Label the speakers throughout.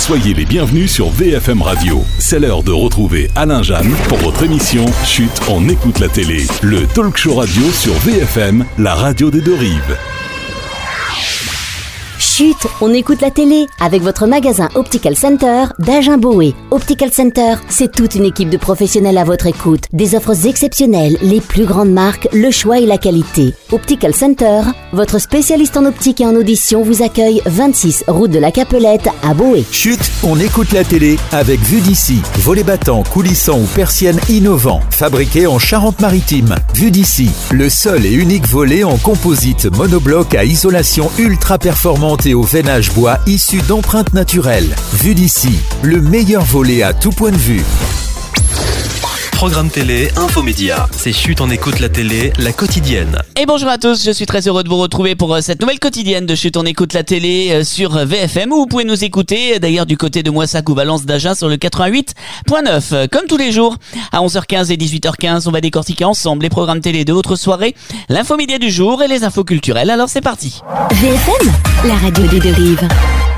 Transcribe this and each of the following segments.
Speaker 1: Soyez les bienvenus sur VFM Radio. C'est l'heure de retrouver Alain Jeanne pour votre émission Chut, on écoute la télé. Le talk show radio sur VFM, la radio des deux rives.
Speaker 2: Chut, on écoute la télé avec votre magasin Optical Center d'Agen-Boé. Optical Center, c'est toute une équipe de professionnels à votre écoute. Des offres exceptionnelles, les plus grandes marques, le choix et la qualité. Optical Center, votre spécialiste en optique et en audition vous accueille 26 route de la Capelette à Boé.
Speaker 3: Chut, on écoute la télé avec Vue d'ici. Volets battants, coulissants ou persiennes innovants, fabriqués en Charente-Maritime. Vue d'ici, le seul et unique volet en composite monobloc à isolation ultra performante et au veinage bois issu d'empreintes naturelles. Vue d'ici, le meilleur volet à tout point de vue.
Speaker 4: Programme télé, infomédia. C'est Chut, on écoute la télé, la quotidienne.
Speaker 5: Et bonjour à tous, je suis très heureux de vous retrouver pour cette nouvelle quotidienne de Chut, on écoute la télé sur VFM, où vous pouvez nous écouter d'ailleurs du côté de Moissac ou Valence d'Agen sur le 88.9. Comme tous les jours, à 11h15 et 18h15, on va décortiquer ensemble les programmes télé de votre soirée, l'infomédia du jour et les infos culturelles. Alors c'est parti.
Speaker 2: VFM, la radio des deux rives.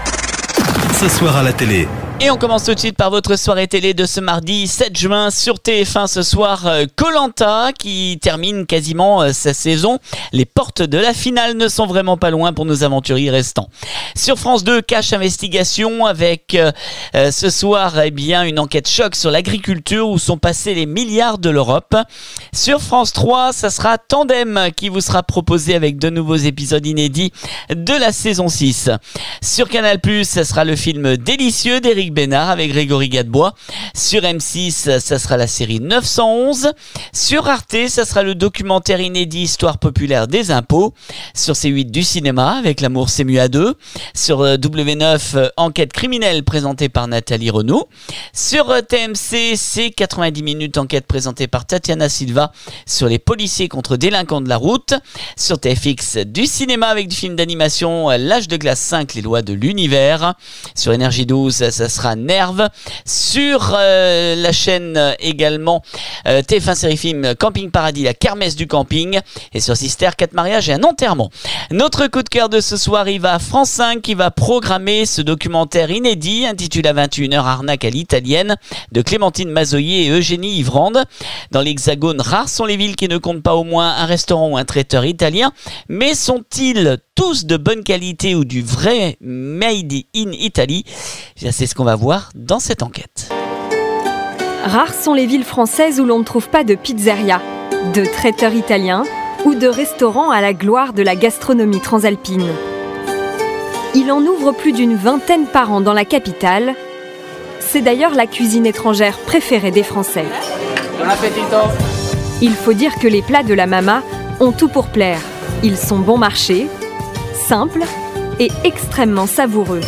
Speaker 4: Ce soir à la télé.
Speaker 5: Et on commence tout de suite par votre soirée télé de ce mardi 7 juin sur TF1 ce soir. Koh-Lanta qui termine quasiment sa saison. Les portes de la finale ne sont vraiment pas loin pour nos aventuriers restants. Sur France 2, Cash Investigation avec ce soir une enquête choc sur l'agriculture où sont passés les milliards de l'Europe. Sur France 3, ça sera Tandem qui vous sera proposé avec de nouveaux épisodes inédits de la saison 6. Sur Canal+, ça sera le film Délicieux d'Éric Bénard avec Grégory Gadebois. Sur M6, ça sera la série 911. Sur Arte, ça sera le documentaire inédit Histoire populaire des impôts. Sur C8, du cinéma avec L'amour c'est mieux à deux. Sur W9, Enquête criminelle présentée par Nathalie Renaud. Sur TMC, c'est 90 minutes enquête présentée par Tatiana Silva sur les policiers contre délinquants de la route. Sur TFX, du cinéma avec du film d'animation L'âge de glace 5, les lois de l'univers. Sur Énergie 12, ça sera Nerve. Sur la chaîne également TF1 série film Camping Paradis, la kermesse du camping. Et sur Sister, 4 mariages et un enterrement. Notre coup de cœur de ce soir, il va à France 5 qui va programmer ce documentaire inédit intitulé à 21h Arnaque à l'italienne de Clémentine Mazoyer et Eugénie Ivrande. Dans l'Hexagone, rares sont les villes qui ne comptent pas au moins un restaurant ou un traiteur italien. Mais sont-ils tous de bonne qualité ou du vrai made in Italy? C'est ce qu'on va voir dans cette enquête.
Speaker 6: Rares sont les villes françaises où l'on ne trouve pas de pizzeria, de traiteurs italiens ou de restaurants à la gloire de la gastronomie transalpine. Il en ouvre plus d'une vingtaine par an dans la capitale. C'est d'ailleurs la cuisine étrangère préférée des Français.
Speaker 5: Bon appétito.
Speaker 6: Il faut dire que les plats de la Mama ont tout pour plaire. Ils sont bon marché, simples et extrêmement savoureux.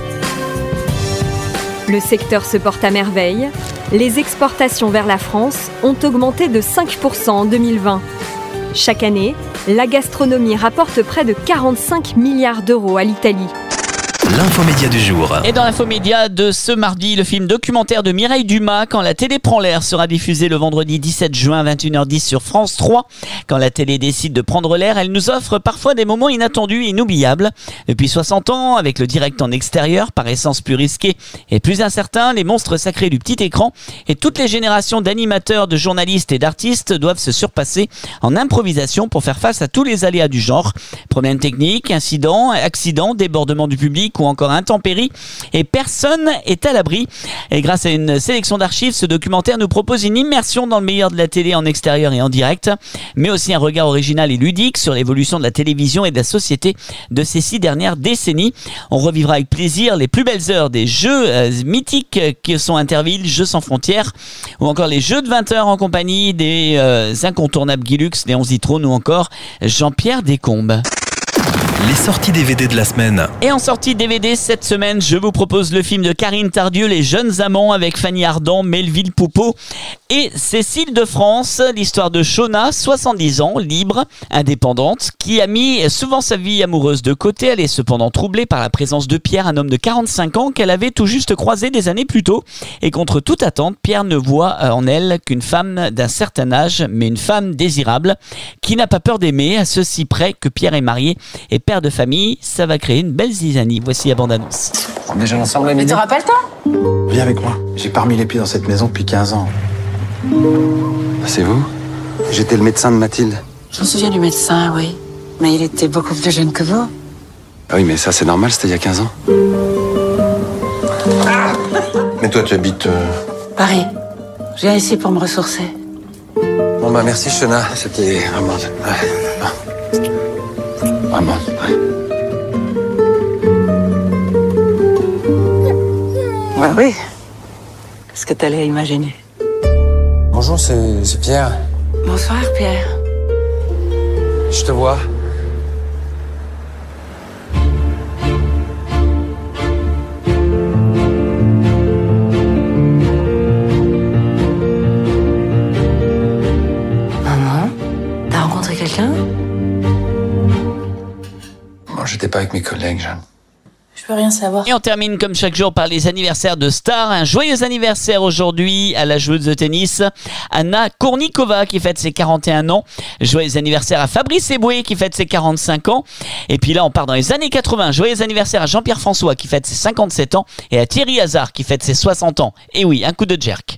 Speaker 6: Le secteur se porte à merveille. Les exportations vers la France ont augmenté de 5% en 2020. Chaque année, la gastronomie rapporte près de 45 milliards d'euros à l'Italie.
Speaker 4: L'infomédia du jour.
Speaker 5: Et dans l'infomédia de ce mardi, le film documentaire de Mireille Dumas, Quand la télé prend l'air, sera diffusé le vendredi 17 juin à 21h10 sur France 3. Quand la télé décide de prendre l'air, elle nous offre parfois des moments inattendus et inoubliables. Depuis 60 ans, avec le direct en extérieur, par essence plus risqué et plus incertain, les monstres sacrés du petit écran et toutes les générations d'animateurs, de journalistes et d'artistes doivent se surpasser en improvisation pour faire face à tous les aléas du genre. Problèmes techniques, incidents, accidents, débordements du public ou encore intempéries, et personne est à l'abri. Et grâce à une sélection d'archives, ce documentaire nous propose une immersion dans le meilleur de la télé en extérieur et en direct, mais aussi un regard original et ludique sur l'évolution de la télévision et de la société de ces 6 dernières décennies. On revivra avec plaisir les plus belles heures des jeux mythiques que sont Interville, Jeux sans frontières, ou encore les jeux de 20 heures en compagnie des incontournables Guy Lux, Léon Zitrone ou encore Jean-Pierre Descombes.
Speaker 4: Les sorties DVD de la semaine.
Speaker 5: Et en sortie DVD cette semaine, je vous propose le film de Karine Tardieu, Les Jeunes Amants, avec Fanny Ardant, Melville Poupeau et Cécile de France. L'histoire de Shona, 70 ans, libre, indépendante, qui a mis souvent sa vie amoureuse de côté. Elle est cependant troublée par la présence de Pierre, un homme de 45 ans qu'elle avait tout juste croisé des années plus tôt. Et contre toute attente, Pierre ne voit en elle qu'une femme d'un certain âge, mais une femme désirable, qui n'a pas peur d'aimer, à ceci près que Pierre est marié et père de famille. Ça va créer une belle zizanie. Voici la bande-annonce.
Speaker 7: On déjeune ensemble à
Speaker 8: Mais
Speaker 7: midi.
Speaker 8: tu rappelles toi?
Speaker 7: Viens avec moi. J'ai pas remis les pieds dans cette maison depuis 15 ans.
Speaker 9: C'est vous? J'étais le médecin de Mathilde.
Speaker 8: Je me souviens du médecin, oui. Mais il était beaucoup plus jeune que vous.
Speaker 9: Ah oui, mais ça c'est normal, c'était il y a 15 ans.
Speaker 7: Mais toi, tu habites...
Speaker 8: Paris. Je viens ici pour me ressourcer.
Speaker 9: Bon bah merci Shona, c'était vraiment... ouais. Vraiment, ouais.
Speaker 8: Ouais, oui. Qu'est-ce que t'allais imaginer?
Speaker 9: Bonjour, c'est Pierre.
Speaker 8: Bonsoir, Pierre.
Speaker 9: Je te vois.
Speaker 8: Maman, t'as rencontré quelqu'un?
Speaker 9: Bon, j'étais pas avec mes collègues, Jeanne.
Speaker 8: Je peux rien savoir.
Speaker 5: Et on termine comme chaque jour par les anniversaires de stars. Un joyeux anniversaire aujourd'hui à la joueuse de tennis Anna Kournikova qui fête ses 41 ans. Joyeux anniversaire à Fabrice Eboué qui fête ses 45 ans. Et puis là on part dans les années 80. Joyeux anniversaire à Jean-Pierre François qui fête ses 57 ans et à Thierry Hazard qui fête ses 60 ans. Et oui, un coup de jerk.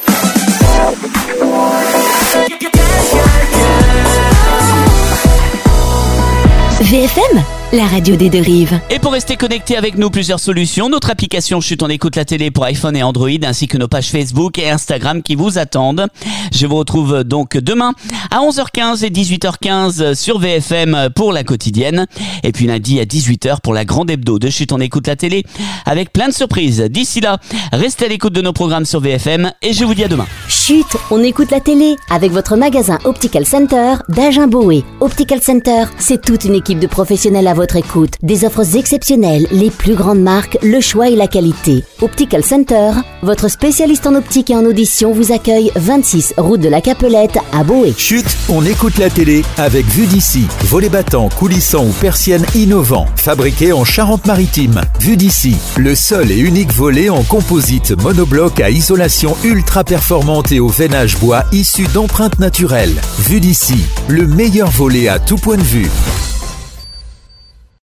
Speaker 2: VFM, la radio des deux rives.
Speaker 5: Et pour rester connecté avec nous, plusieurs solutions. Notre application Chut, on écoute la télé pour iPhone et Android, ainsi que nos pages Facebook et Instagram qui vous attendent. Je vous retrouve donc demain à 11h15 et 18h15 sur VFM pour la quotidienne. Et puis lundi à 18h pour la grande hebdo de Chut, on écoute la télé avec plein de surprises. D'ici là, restez à l'écoute de nos programmes sur VFM et je vous dis à demain.
Speaker 2: Chut, on écoute la télé avec votre magasin Optical Center d'Agen-Boé. Optical Center, c'est toute une équipe de professionnels à votre écoute. Des offres exceptionnelles, les plus grandes marques, le choix et la qualité. Optical Center, votre spécialiste en optique et en audition vous accueille 26 route de la Capelette à Boé.
Speaker 3: Chut, on écoute la télé avec Vue d'ici. Volets battants, coulissants ou persiennes innovants. Fabriqués en Charente-Maritime. Vue d'ici, le seul et unique volet en composite monobloc à isolation ultra performante et au veinage bois issu d'empreintes naturelles. Vue d'ici, le meilleur volet à tout point de vue.